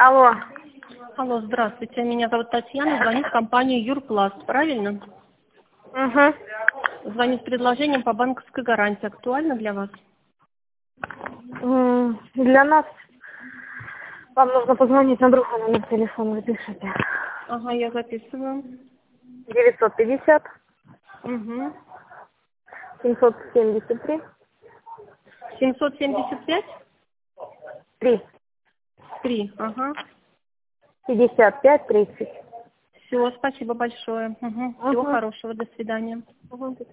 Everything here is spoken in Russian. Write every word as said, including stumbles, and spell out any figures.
Алло. Алло, здравствуйте. Меня зовут Татьяна. Звоню в компанию Юрпласт. Правильно? Угу. Звоню с предложением по банковской гарантии. Актуально для вас? Для нас вам нужно позвонить на другой номер телефона. Запишите. Ага, я записываю. девятьсот пятьдесят Угу. семьсот семьдесят три семьсот семьдесят пять? три Три. Ага. пятьдесят пять тридцать. Все, спасибо большое. Угу. Всего Угу. хорошего. До свидания. Угу.